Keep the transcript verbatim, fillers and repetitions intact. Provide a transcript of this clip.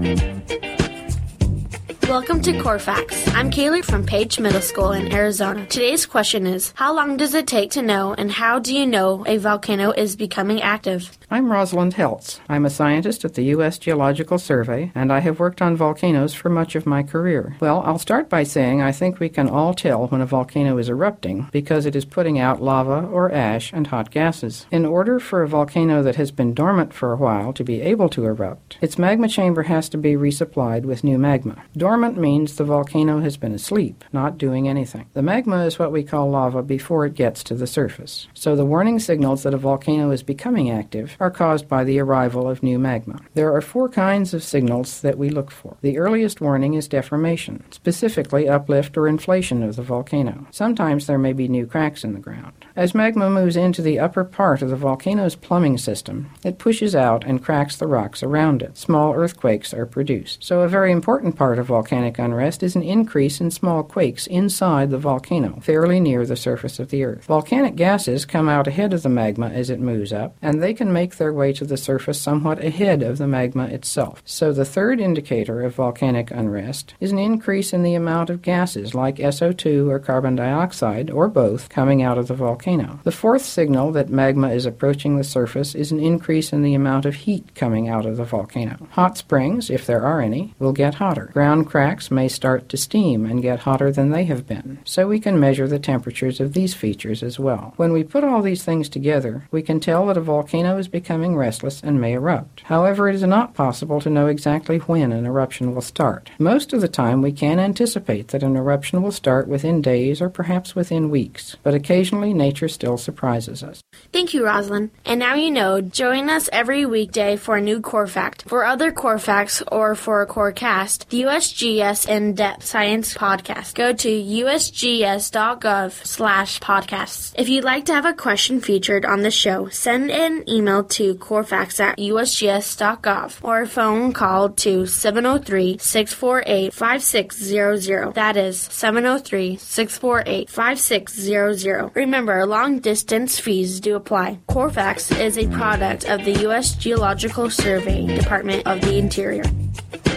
Welcome to Core Facts. I'm Kaylee from Page Middle School in Arizona. Today's question is, how long does it take to know, and how do you know a volcano is becoming active? I'm Rosalind Heltz. I'm a scientist at the U S Geological Survey, and I have worked on volcanoes for much of my career. Well, I'll start by saying I think we can all tell when a volcano is erupting because it is putting out lava or ash and hot gases. In order for a volcano that has been dormant for a while to be able to erupt, its magma chamber has to be resupplied with new magma. Dormant means the volcano has been asleep, not doing anything. The magma is what we call lava before it gets to the surface. So the warning signals that a volcano is becoming active are caused by the arrival of new magma. There are four kinds of signals that we look for. The earliest warning is deformation, specifically uplift or inflation of the volcano. Sometimes there may be new cracks in the ground. As magma moves into the upper part of the volcano's plumbing system, it pushes out and cracks the rocks around it. Small earthquakes are produced. So a very important part of volcanic unrest is an increase in small quakes inside the volcano, fairly near the surface of the earth. Volcanic gases come out ahead of the magma as it moves up, and they can make their way to the surface somewhat ahead of the magma itself. So the third indicator of volcanic unrest is an increase in the amount of gases like S O two or carbon dioxide, or both, coming out of the volcano. The fourth signal that magma is approaching the surface is an increase in the amount of heat coming out of the volcano. Hot springs, if there are any, will get hotter. Ground cracks may start to steam and get hotter than they have been. So we can measure the temperatures of these features as well. When we put all these things together, we can tell that a volcano is becoming restless and may erupt. However, it is not possible to know exactly when an eruption will start. Most of the time, we can anticipate that an eruption will start within days or perhaps within weeks, but occasionally nature still surprises us. Thank you, Rosalind. And now you know, join us every weekday for a new Core Fact. For other Core Facts or for a Core Cast, the U S G S In-Depth Science Podcast, go to usgs.gov slash podcasts. If you'd like to have a question featured on the show, send an email to corefacts at usgs.gov or a phone call to seven oh three, six four eight, five six zero zero. That is seven oh three, six four eight, five six zero zero. Remember, long-distance fees do apply. Core Facts is a product of the U S Geological Survey, Department of the Interior.